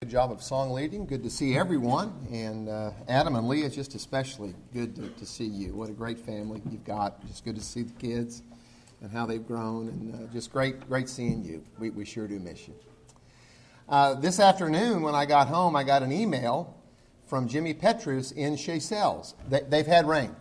good job of song leading. Good to see everyone. And Adam and Leah, just especially good to see you. What a great family you've got. Just good to see the kids and how they've grown. And just great seeing you. We sure do miss you. This afternoon when I got home, I got an email from Jimmy Petrus in Seychelles. They've had rain.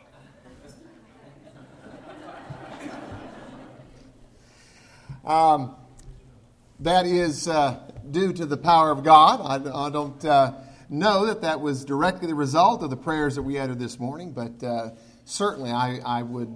That is due to the power of God. I don't know that was directly the result of the prayers that we uttered this morning, but certainly I would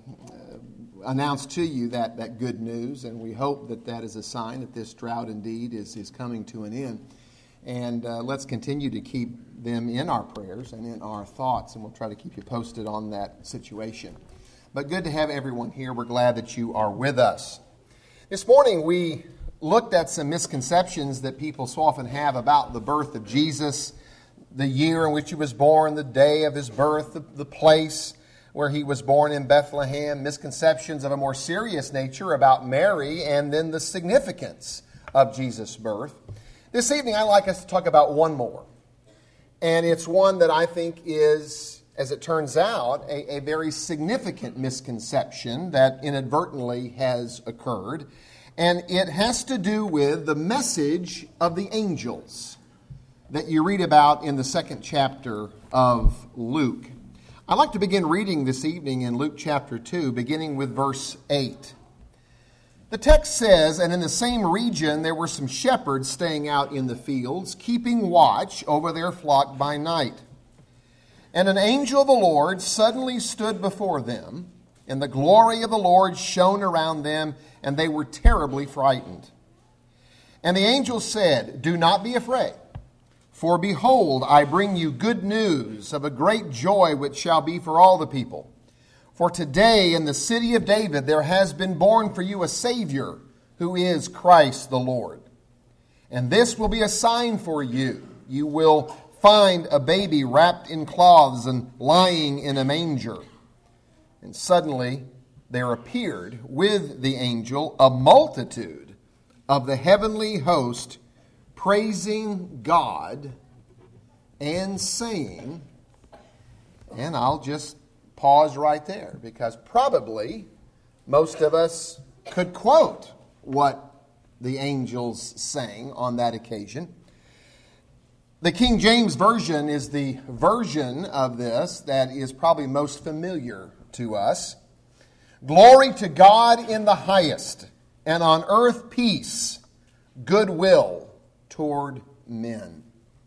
announce to you that good news, and we hope that is a sign that this drought indeed is coming to an end. And let's continue to keep them in our prayers and in our thoughts, and we'll try to keep you posted on that situation. But good to have everyone here. We're glad that you are with us. This morning we looked at some misconceptions that people so often have about the birth of Jesus, the year in which he was born, the day of his birth, the place where he was born in Bethlehem, misconceptions of a more serious nature about Mary, and then the significance of Jesus' birth. This evening I'd like us to talk about one more, and it's one that I think is, as it turns out, a very significant misconception that inadvertently has occurred. And it has to do with the message of the angels that you read about in the second chapter of Luke. I'd like to begin reading this evening in Luke chapter 2, beginning with verse 8. The text says, "And in the same region there were some shepherds staying out in the fields, keeping watch over their flock by night. And an angel of the Lord suddenly stood before them, and the glory of the Lord shone around them, and they were terribly frightened. And the angel said, 'Do not be afraid, for behold, I bring you good news of a great joy which shall be for all the people. For today in the city of David there has been born for you a Savior, who is Christ the Lord. And this will be a sign for you. You will find a baby wrapped in cloths and lying in a manger.' And suddenly there appeared with the angel a multitude of the heavenly host, praising God and saying," and I'll just pause right there, because probably most of us could quote what the angels sang on that occasion. The King James Version is the version of this that is probably most familiar to us. "Glory to God in the highest, and on earth peace, goodwill toward men."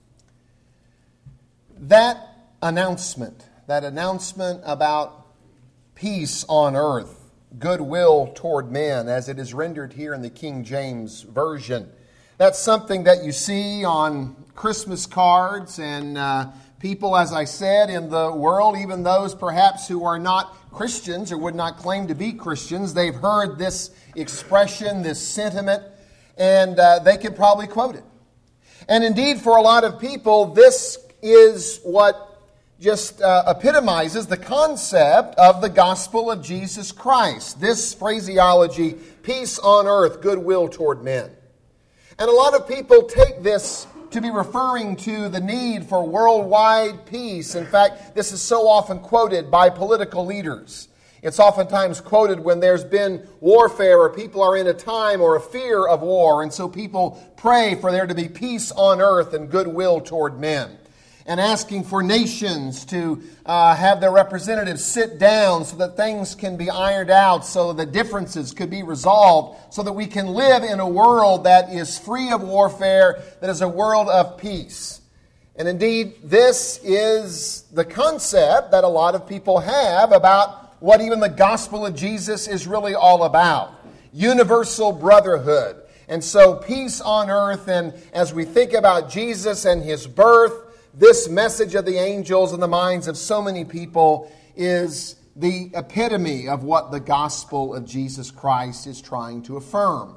That announcement about peace on earth, goodwill toward men, as it is rendered here in the King James Version, that's something that you see on Christmas cards, and people, as I said, in the world, even those perhaps who are not Christians or would not claim to be Christians, they've heard this expression, this sentiment, and they could probably quote it. And indeed, for a lot of people, this is what just epitomizes the concept of the gospel of Jesus Christ. This phraseology, peace on earth, goodwill toward men. And a lot of people take this to be referring to the need for worldwide peace. In fact, this is so often quoted by political leaders. It's oftentimes quoted when there's been warfare or people are in a time or a fear of war. And so people pray for there to be peace on earth and goodwill toward men. And asking for nations to have their representatives sit down so that things can be ironed out, so that differences could be resolved, so that we can live in a world that is free of warfare, that is a world of peace. And indeed, this is the concept that a lot of people have about what even the gospel of Jesus is really all about. Universal brotherhood. And so peace on earth, and as we think about Jesus and his birth, this message of the angels in the minds of so many people is the epitome of what the gospel of Jesus Christ is trying to affirm.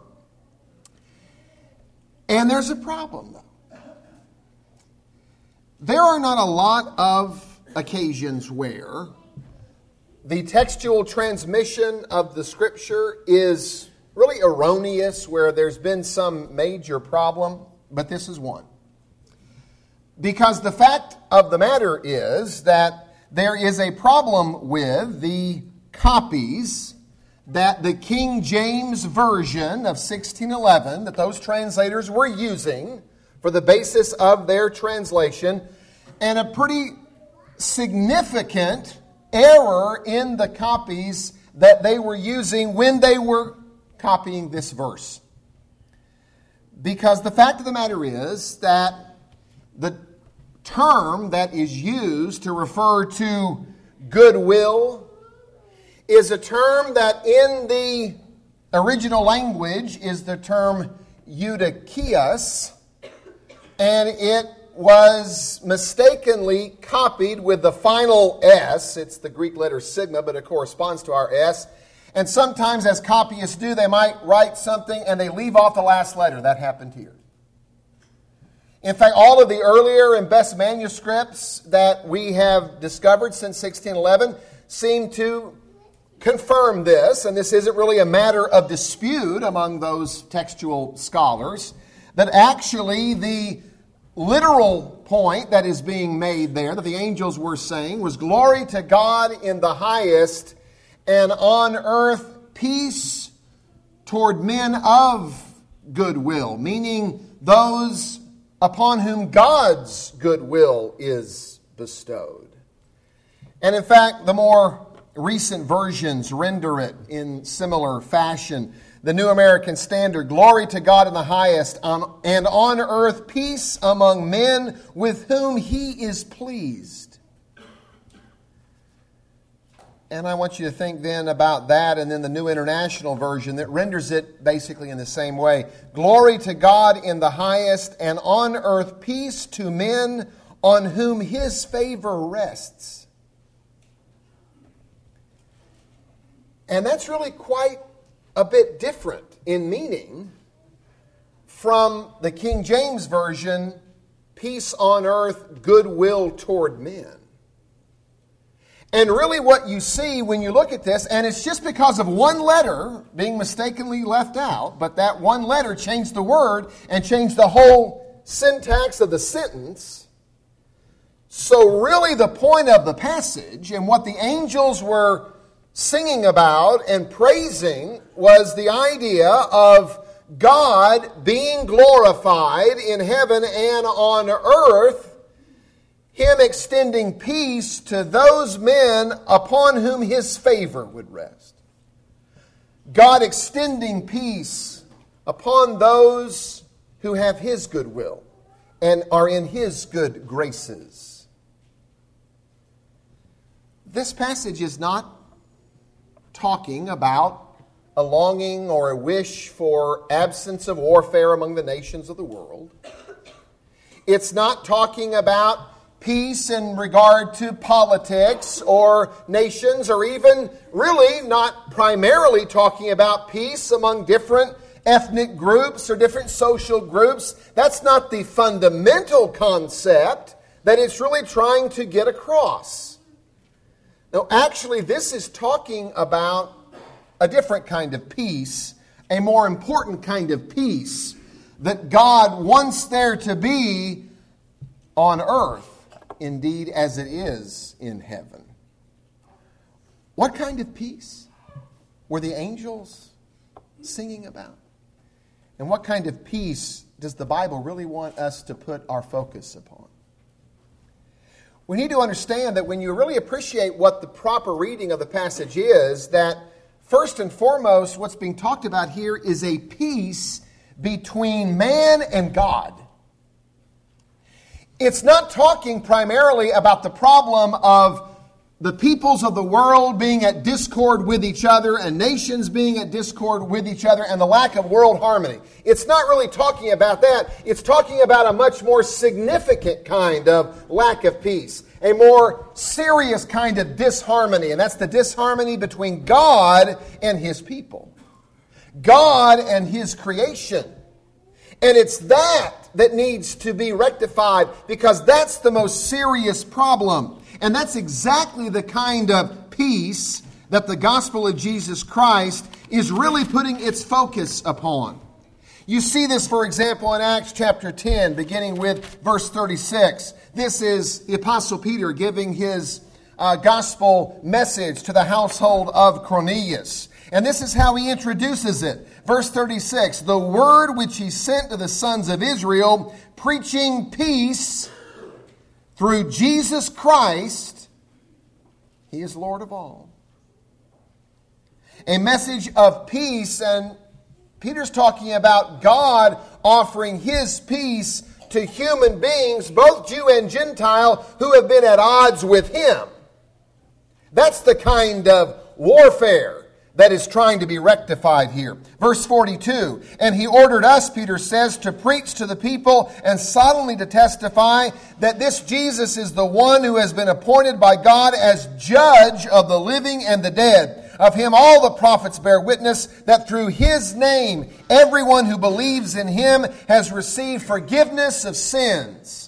And there's a problem, though. There are not a lot of occasions where the textual transmission of the Scripture is really erroneous, where there's been some major problem, but this is one. Because the fact of the matter is that there is a problem with the copies that the King James Version of 1611, that those translators were using for the basis of their translation, and a pretty significant error in the copies that they were using when they were copying this verse. Because the fact of the matter is that the term that is used to refer to goodwill is a term that in the original language is the term eutychius, and it was mistakenly copied with the final S. It's the Greek letter sigma, but it corresponds to our S. And sometimes, as copyists do, they might write something and they leave off the last letter. That happened here. In fact, all of the earlier and best manuscripts that we have discovered since 1611 seem to confirm this, and this isn't really a matter of dispute among those textual scholars, that actually the literal point that is being made there, that the angels were saying, was glory to God in the highest, and on earth peace toward men of goodwill, meaning those upon whom God's goodwill is bestowed. And in fact, the more recent versions render it in similar fashion. The New American Standard, glory to God in the highest, and on earth peace among men with whom He is pleased. And I want you to think then about that, and then the New International Version that renders it basically in the same way. Glory to God in the highest, and on earth peace to men on whom His favor rests. And that's really quite a bit different in meaning from the King James Version, peace on earth, goodwill toward men. And really what you see when you look at this, and it's just because of one letter being mistakenly left out, but that one letter changed the word and changed the whole syntax of the sentence. So really the point of the passage and what the angels were singing about and praising was the idea of God being glorified in heaven and on earth, Him extending peace to those men upon whom His favor would rest. God extending peace upon those who have His goodwill and are in His good graces. This passage is not talking about a longing or a wish for absence of warfare among the nations of the world. It's not talking about peace in regard to politics or nations, or even really not primarily talking about peace among different ethnic groups or different social groups. That's not the fundamental concept that it's really trying to get across. No, actually, this is talking about a different kind of peace, a more important kind of peace that God wants there to be on earth, indeed as it is in heaven. What kind of peace were the angels singing about? And what kind of peace does the Bible really want us to put our focus upon? We need to understand that when you really appreciate what the proper reading of the passage is, that first and foremost, what's being talked about here is a peace between man and God. It's not talking primarily about the problem of the peoples of the world being at discord with each other and nations being at discord with each other and the lack of world harmony. It's not really talking about that. It's talking about a much more significant kind of lack of peace, a more serious kind of disharmony, and that's the disharmony between God and His people, God and His creation. And it's that needs to be rectified, because that's the most serious problem. And that's exactly the kind of peace that the gospel of Jesus Christ is really putting its focus upon. You see this, for example, in Acts chapter 10, beginning with verse 36. This is the Apostle Peter giving his gospel message to the household of Cornelius. And this is how he introduces it. Verse 36, the word which he sent to the sons of Israel, preaching peace through Jesus Christ, he is Lord of all. A message of peace, and Peter's talking about God offering his peace to human beings, both Jew and Gentile, who have been at odds with him. That's the kind of warfare that is trying to be rectified here. Verse 42, and he ordered us, Peter says, to preach to the people and solemnly to testify that this Jesus is the one who has been appointed by God as judge of the living and the dead. Of him all the prophets bear witness that through his name everyone who believes in him has received forgiveness of sins.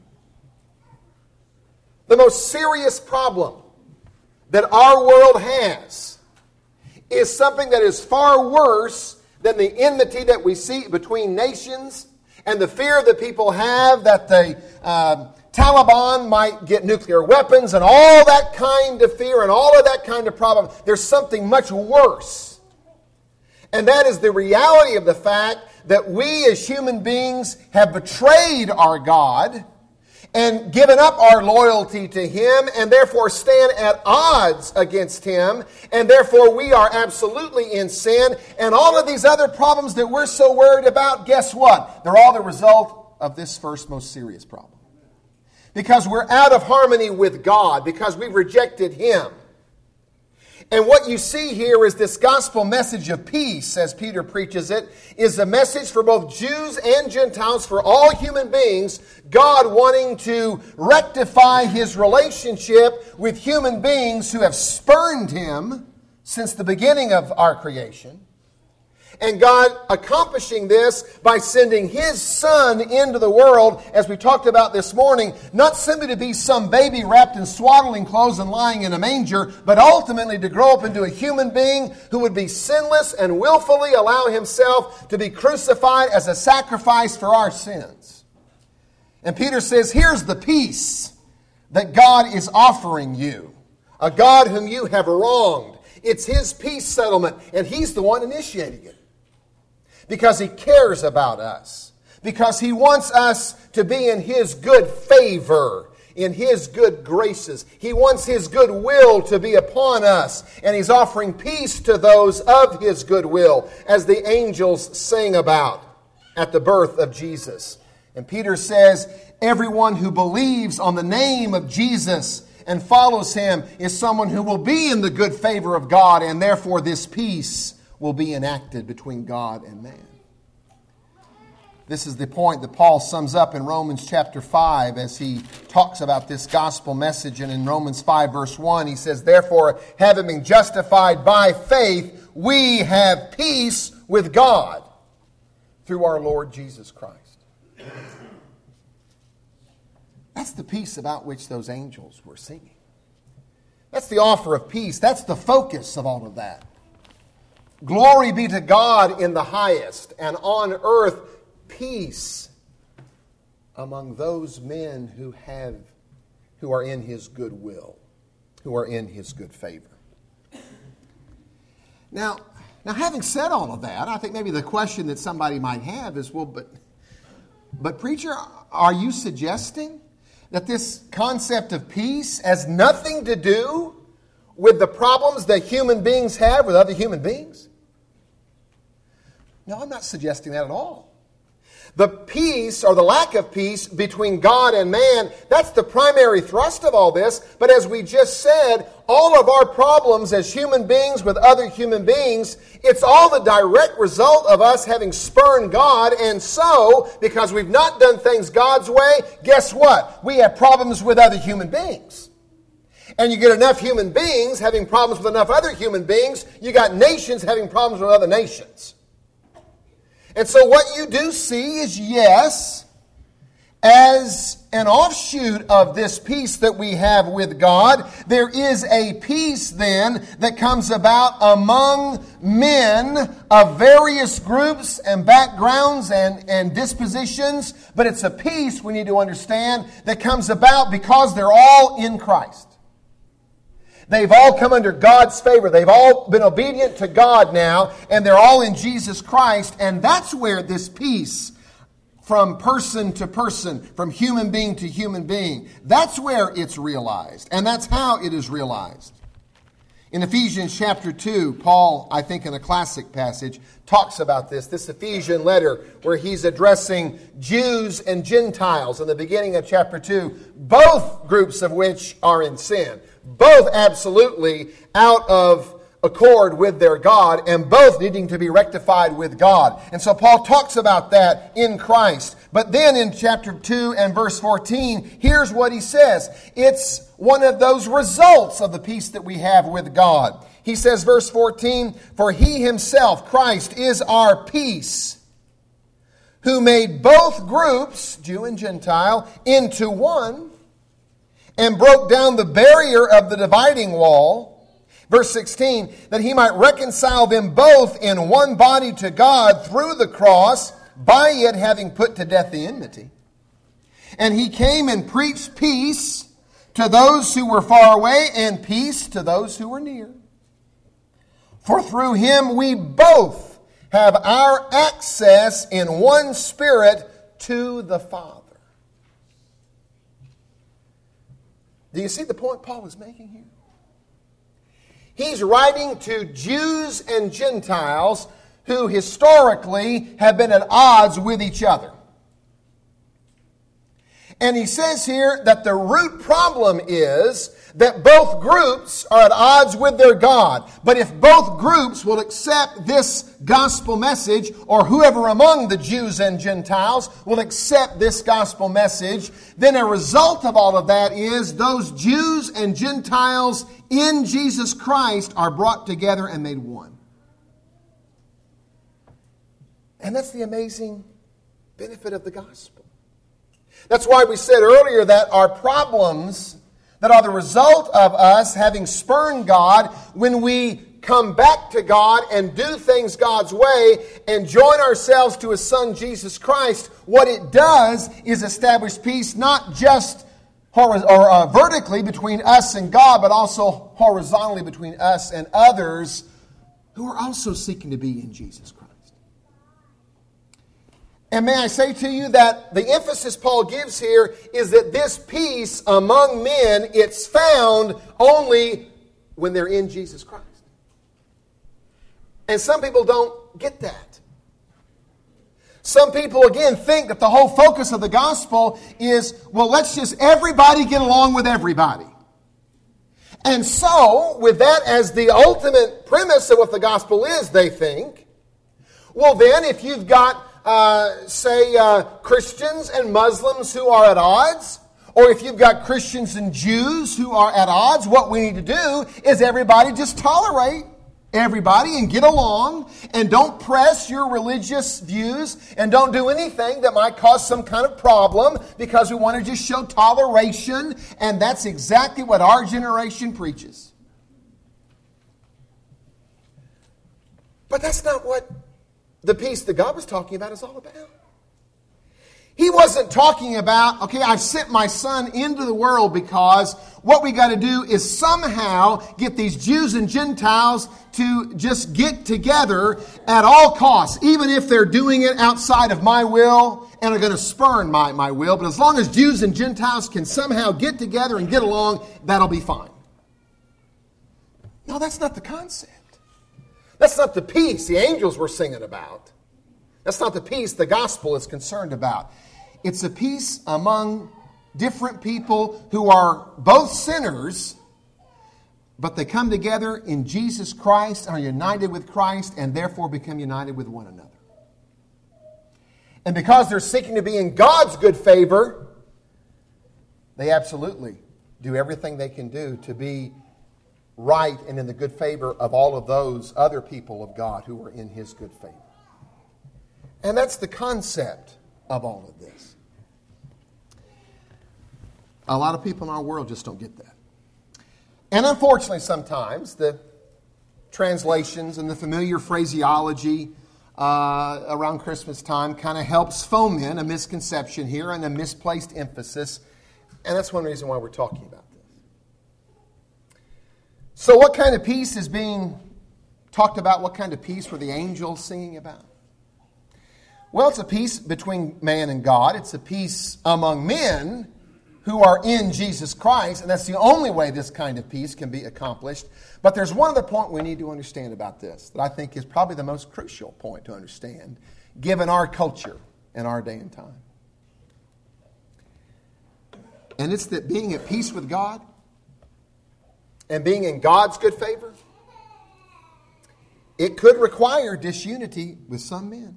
The most serious problem that our world has is something that is far worse than the enmity that we see between nations and the fear that people have that the Taliban might get nuclear weapons and all that kind of fear and all of that kind of problem. There's something much worse. And that is the reality of the fact that we as human beings have betrayed our God and given up our loyalty to him and therefore stand at odds against him, and therefore we are absolutely in sin. And all of these other problems that we're so worried about, guess what? They're all the result of this first most serious problem. Because we're out of harmony with God, because we've rejected him. And what you see here is this gospel message of peace, as Peter preaches it, is a message for both Jews and Gentiles, for all human beings, God wanting to rectify his relationship with human beings who have spurned him since the beginning of our creation. And God accomplishing this by sending his Son into the world, as we talked about this morning, not simply to be some baby wrapped in swaddling clothes and lying in a manger, but ultimately to grow up into a human being who would be sinless and willfully allow himself to be crucified as a sacrifice for our sins. And Peter says, here's the peace that God is offering you, a God whom you have wronged. It's his peace settlement, and he's the one initiating it. Because he cares about us. Because he wants us to be in his good favor, in his good graces. He wants his good will to be upon us. And he's offering peace to those of his good will, as the angels sing about at the birth of Jesus. And Peter says, everyone who believes on the name of Jesus and follows him is someone who will be in the good favor of God, and therefore this peace will be enacted between God and man. This is the point that Paul sums up in Romans chapter 5 as he talks about this gospel message. And in Romans 5 verse 1 he says, therefore, having been justified by faith, we have peace with God through our Lord Jesus Christ. That's the peace about which those angels were singing. That's the offer of peace. That's the focus of all of that. Glory be to God in the highest, and on earth peace among those men who are in his good will, who are in his good favor. Now, having said all of that, I think maybe the question that somebody might have is, well, but preacher, are you suggesting that this concept of peace has nothing to do with the problems that human beings have with other human beings? No, I'm not suggesting that at all. The peace, or the lack of peace, between God and man, that's the primary thrust of all this. But as we just said, all of our problems as human beings with other human beings, it's all the direct result of us having spurned God. And so, because we've not done things God's way, guess what? We have problems with other human beings. And you get enough human beings having problems with enough other human beings, you got nations having problems with other nations. And so what you do see is, yes, As an offshoot of this peace that we have with God, there is a peace then that comes about among men of various groups and backgrounds and dispositions, but it's a peace, we need to understand, that comes about because they're all in Christ. They've all come under God's favor. They've all been obedient to God now, and they're all in Jesus Christ, and that's where this peace from person to person, from human being to human being, that's where it's realized. And that's how it is realized. In Ephesians chapter 2, Paul, I think in a classic passage, talks about this Ephesian letter where he's addressing Jews and Gentiles in the beginning of chapter 2, both groups of which are in sin. Both absolutely out of accord with their God, and both needing to be rectified with God. And so Paul talks about that in Christ. But then in chapter 2 and verse 14, here's what he says. It's one of those results of the peace that we have with God. He says, verse 14, "For he himself, Christ, is our peace, who made both groups, Jew and Gentile, into one, and broke down the barrier of the dividing wall." Verse 16, "that he might reconcile them both in one body to God through the cross, by it having put to death the enmity. And he came and preached peace to those who were far away, and peace to those who were near. For through him we both have our access in one Spirit to the Father." Do you see the point Paul is making here? He's writing to Jews and Gentiles who historically have been at odds with each other. And he says here that the root problem is that both groups are at odds with their God. But if both groups will accept this gospel message, or whoever among the Jews and Gentiles will accept this gospel message, then a result of all of that is those Jews and Gentiles in Jesus Christ are brought together and made one. And that's the amazing benefit of the gospel. That's why we said earlier that our problems that are the result of us having spurned God, when we come back to God and do things God's way and join ourselves to His Son Jesus Christ, what it does is establish peace not just vertically between us and God, but also horizontally between us and others who are also seeking to be in Jesus Christ. And may I say to you that the emphasis Paul gives here is that this peace among men, it's found only when they're in Jesus Christ. And some people don't get that. Some people, again, think that the whole focus of the gospel is, well, let's just everybody get along with everybody. And so, with that as the ultimate premise of what the gospel is, they think, well then, if you've got Christians and Muslims who are at odds, or if you've got Christians and Jews who are at odds, what we need to do is everybody just tolerate everybody and get along, and don't press your religious views, and don't do anything that might cause some kind of problem, because we want to just show toleration, and that's exactly what our generation preaches. But that's not what the peace that God was talking about is all about. He wasn't talking about, okay, I've sent my Son into the world because what we got to do is somehow get these Jews and Gentiles to just get together at all costs, even if they're doing it outside of my will and are going to spurn my will. But as long as Jews and Gentiles can somehow get together and get along, that'll be fine. No, that's not the concept. That's not the peace the angels were singing about. That's not the peace the gospel is concerned about. It's a peace among different people who are both sinners, but they come together in Jesus Christ and are united with Christ and therefore become united with one another. And because they're seeking to be in God's good favor, they absolutely do everything they can do to be right and in the good favor of all of those other people of God who are in His good favor. And that's the concept of all of this. A lot of people in our world just don't get that. And unfortunately, sometimes the translations and the familiar phraseology around Christmas time kind of helps foment a misconception here and a misplaced emphasis. And that's one reason why we're talking about this. So what kind of peace is being talked about? What kind of peace were the angels singing about? Well, it's a peace between man and God. It's a peace among men who are in Jesus Christ, and that's the only way this kind of peace can be accomplished. But there's one other point we need to understand about this that I think is probably the most crucial point to understand, given our culture and our day and time. And it's that being at peace with God and being in God's good favor, it could require disunity with some men.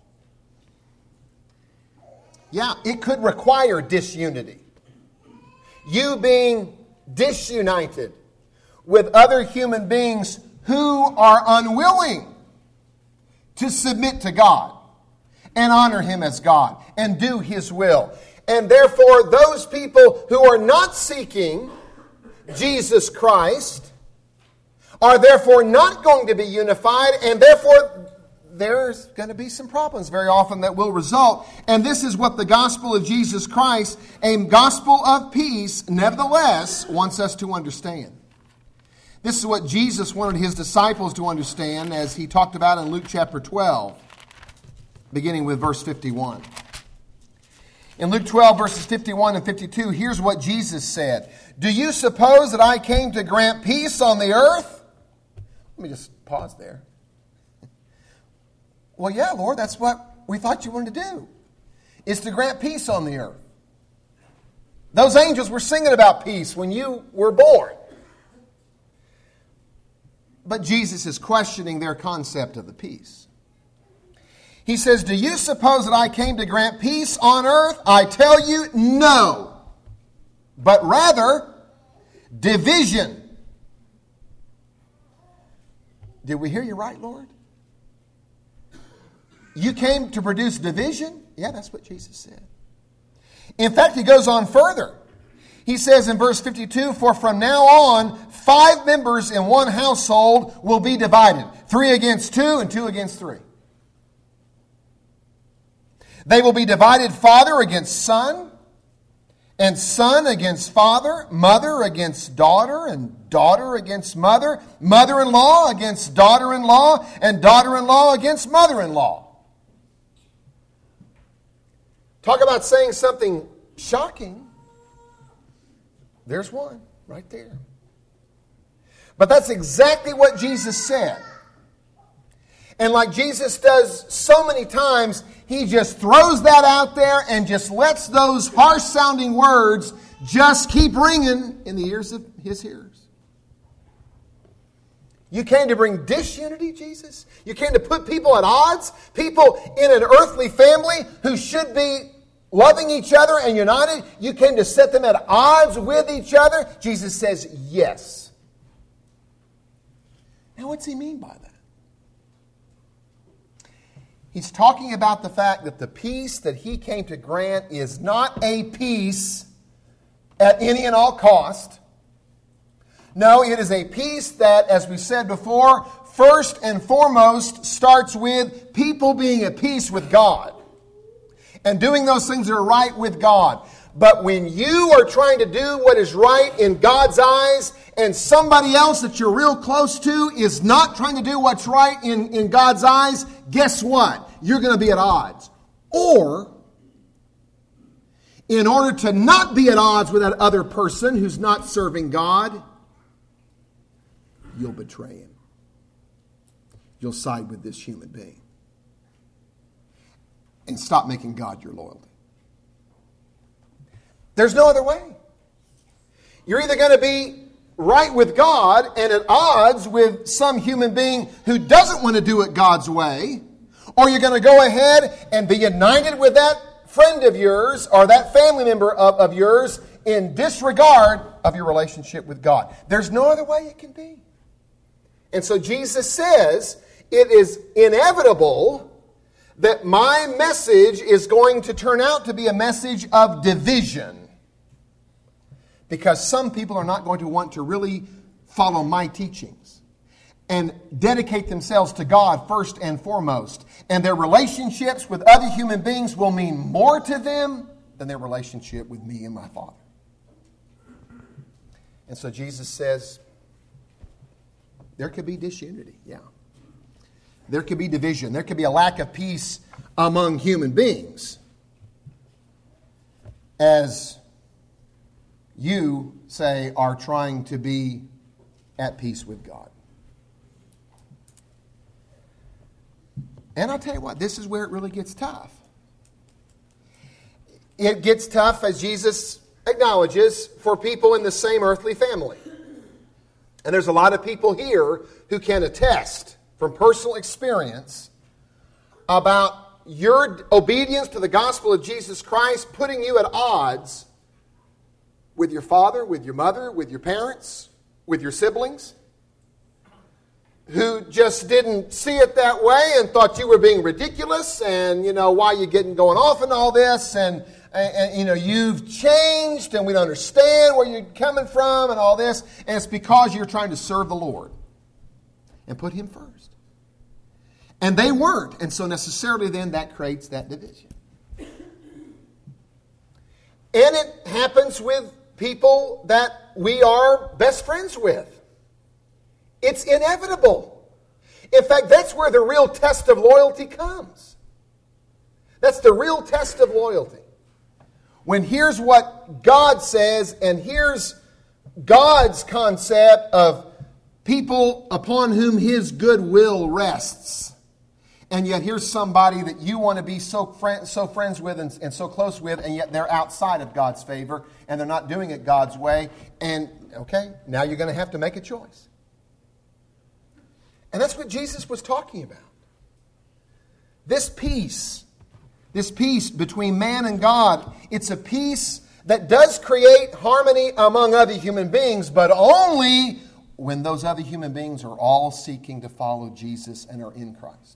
Yeah, it could require disunity. You being disunited with other human beings who are unwilling to submit to God and honor Him as God and do His will. And therefore, those people who are not seeking Jesus Christ are therefore not going to be unified, and therefore there's going to be some problems very often that will result. And this is what the gospel of Jesus Christ, a gospel of peace, nevertheless wants us to understand. This is what Jesus wanted His disciples to understand as He talked about in Luke chapter 12, beginning with verse 51. In Luke 12, verses 51 and 52, here's what Jesus said. Do you suppose that I came to grant peace on the earth? Let me just pause there. Well, yeah, Lord, that's what we thought you wanted to do, is to grant peace on the earth. Those angels were singing about peace when you were born. But Jesus is questioning their concept of the peace. He says, do you suppose that I came to grant peace on earth? I tell you, no. But rather, division. Did we hear you right, Lord? You came to produce division? Yeah, that's what Jesus said. In fact, He goes on further. He says in verse 52, for from now on, 5 members in one household will be divided. 3 against 2 and 2 against 3. They will be divided, father against son, and son against father, mother against daughter, and daughter against mother, mother-in-law against daughter-in-law, and daughter-in-law against mother-in-law. Talk about saying something shocking. There's one right there. But that's exactly what Jesus said. And like Jesus does so many times, He just throws that out there and just lets those harsh-sounding words just keep ringing in the ears of His hearers. You came to bring disunity, Jesus? You came to put people at odds? People in an earthly family who should be loving each other and united? You came to set them at odds with each other? Jesus says, yes. Now, what's He mean by that? He's talking about the fact that the peace that He came to grant is not a peace at any and all cost. No, it is a peace that, as we said before, first and foremost starts with people being at peace with God and doing those things that are right with God. But when you are trying to do what is right in God's eyes and somebody else that you're real close to is not trying to do what's right in God's eyes, guess what? You're going to be at odds. Or, in order to not be at odds with that other person who's not serving God, you'll betray him. You'll side with this human being. And stop making God your loyalty. There's no other way. You're either going to be right with God and at odds with some human being who doesn't want to do it God's way, or you're going to go ahead and be united with that friend of yours or that family member of yours in disregard of your relationship with God. There's no other way it can be. And so Jesus says it is inevitable that my message is going to turn out to be a message of division Because some people are not going to want to really follow my teachings and dedicate themselves to God first and foremost. And their relationships with other human beings will mean more to them than their relationship with me and my Father. And so Jesus says, there could be disunity, yeah. There could be division. There could be a lack of peace among human beings as you, say, are trying to be at peace with God. And I'll tell you what, this is where it really gets tough. It gets tough, as Jesus acknowledges, for people in the same earthly family. And there's a lot of people here who can attest from personal experience about your obedience to the gospel of Jesus Christ putting you at odds with your father, with your mother, with your parents, with your siblings, who just didn't see it that way and thought you were being ridiculous and, why you getting going off and all this and you've changed and we don't understand where you're coming from and all this. And it's because you're trying to serve the Lord and put Him first. And they weren't. And so necessarily then that creates that division. And it happens with people that we are best friends with. It's inevitable. In fact, that's where the real test of loyalty comes. That's the real test of loyalty. When here's what God says, and here's God's concept of people upon whom His goodwill rests. And yet here's somebody that you want to be so friends with and so close with, and yet they're outside of God's favor, and they're not doing it God's way. And, okay, now you're going to have to make a choice. And that's what Jesus was talking about. This peace between man and God, it's a peace that does create harmony among other human beings, but only when those other human beings are all seeking to follow Jesus and are in Christ.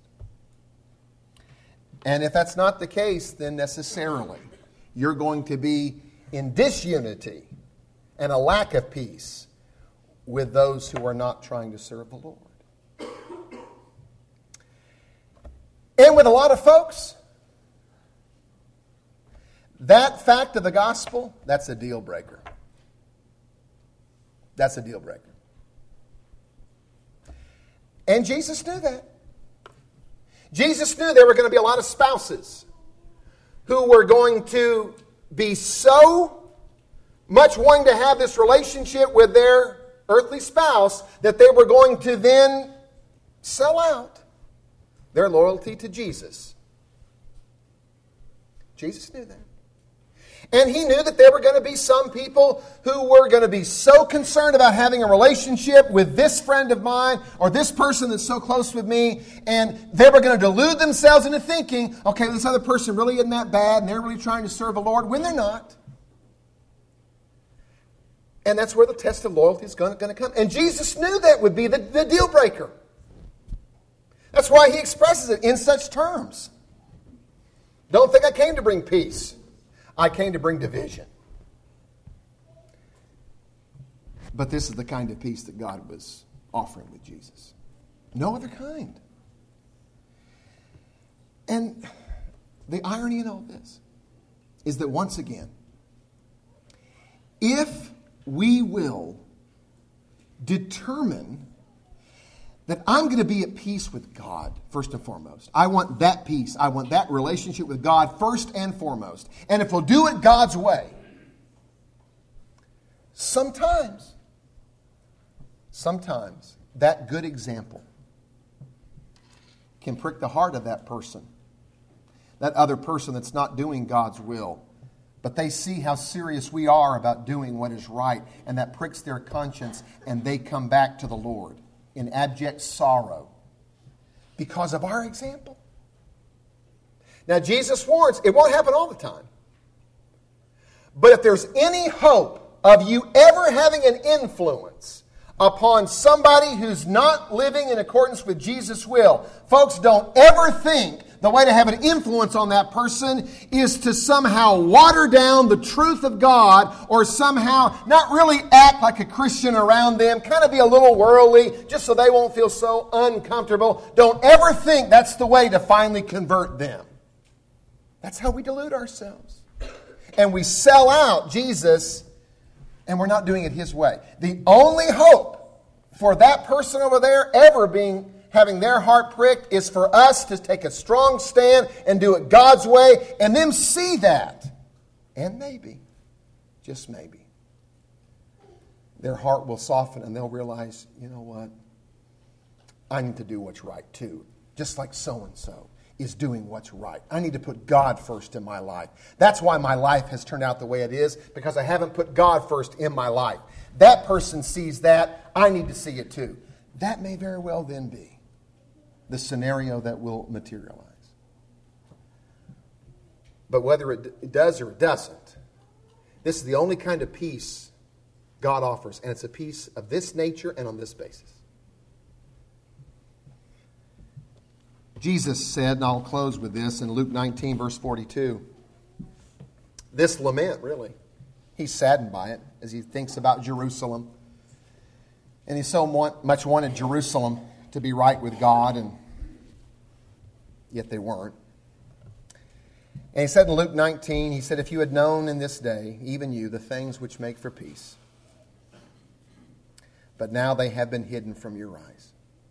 And if that's not the case, then necessarily you're going to be in disunity and a lack of peace with those who are not trying to serve the Lord. And with a lot of folks, that fact of the gospel, that's a deal breaker. That's a deal breaker. And Jesus knew that. Jesus knew there were going to be a lot of spouses who were going to be so much wanting to have this relationship with their earthly spouse that they were going to then sell out their loyalty to Jesus. Jesus knew that. And He knew that there were going to be some people who were going to be so concerned about having a relationship with this friend of mine or this person that's so close with me, and they were going to delude themselves into thinking, okay, this other person really isn't that bad and they're really trying to serve the Lord, when they're not. And that's where the test of loyalty is going to come. And Jesus knew that would be the deal breaker. That's why He expresses it in such terms. Don't think I came to bring peace. I came to bring division. But this is the kind of peace that God was offering with Jesus. No other kind. And the irony in all this is that once again, if we will determine that I'm going to be at peace with God, first and foremost. I want that peace. I want that relationship with God first and foremost. And if we'll do it God's way, sometimes that good example can prick the heart of that person, that other person that's not doing God's will. But they see how serious we are about doing what is right, and that pricks their conscience, and they come back to the Lord in abject sorrow because of our example. Now, Jesus warns, it won't happen all the time. But if there's any hope of you ever having an influence upon somebody who's not living in accordance with Jesus' will, folks, don't ever think the way to have an influence on that person is to somehow water down the truth of God, or somehow not really act like a Christian around them, kind of be a little worldly, just so they won't feel so uncomfortable. Don't ever think that's the way to finally convert them. That's how we delude ourselves. And we sell out Jesus, and we're not doing it His way. The only hope for that person over there ever having their heart pricked is for us to take a strong stand and do it God's way, and them see that. And maybe, just maybe, their heart will soften and they'll realize, you know what? I need to do what's right too. Just like so-and-so is doing what's right. I need to put God first in my life. That's why my life has turned out the way it is, because I haven't put God first in my life. That person sees that. I need to see it too. That may very well then be the scenario that will materialize. But whether it does or it doesn't, this is the only kind of peace God offers, and it's a peace of this nature and on this basis. Jesus said, and I'll close with this, in Luke 19, verse 42, this lament, really, he's saddened by it as he thinks about Jerusalem. And he so much wanted Jerusalem to be right with God, and yet they weren't. And he said in Luke 19, he said, if you had known in this day, even you, the things which make for peace, but now they have been hidden from your eyes.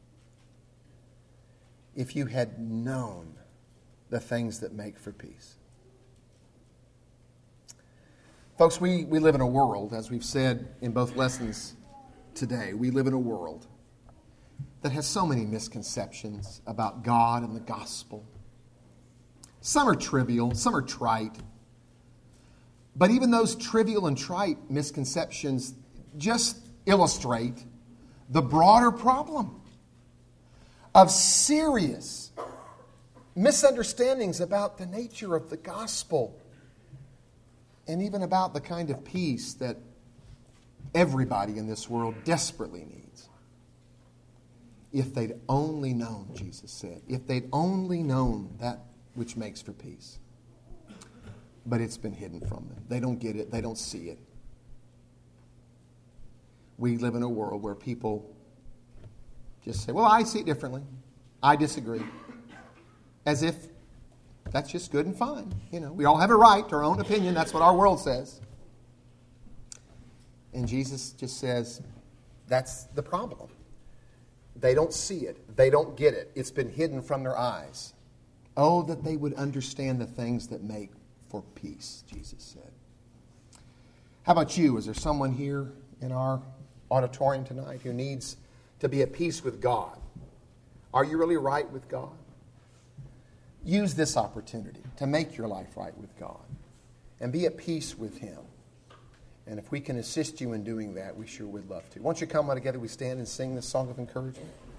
If you had known the things that make for peace. Folks, we live in a world, as we've said in both lessons today, we live in a world that has so many misconceptions about God and the gospel. Some are trivial, some are trite. But even those trivial and trite misconceptions just illustrate the broader problem of serious misunderstandings about the nature of the gospel, and even about the kind of peace that everybody in this world desperately needs. If they'd only known, Jesus said, if they'd only known that which makes for peace. But it's been hidden from them. They don't get it. They don't see it. We live in a world where people just say, well, I see it differently. I disagree. As if that's just good and fine. You know, we all have a right to our own opinion. That's what our world says. And Jesus just says, that's the problem. They don't see it. They don't get it. It's been hidden from their eyes. Oh, that they would understand the things that make for peace, Jesus said. How about you? Is there someone here in our auditorium tonight who needs to be at peace with God? Are you really right with God? Use this opportunity to make your life right with God and be at peace with Him. And if we can assist you in doing that, we sure would love to. Won't you come all together, we stand and sing this song of encouragement?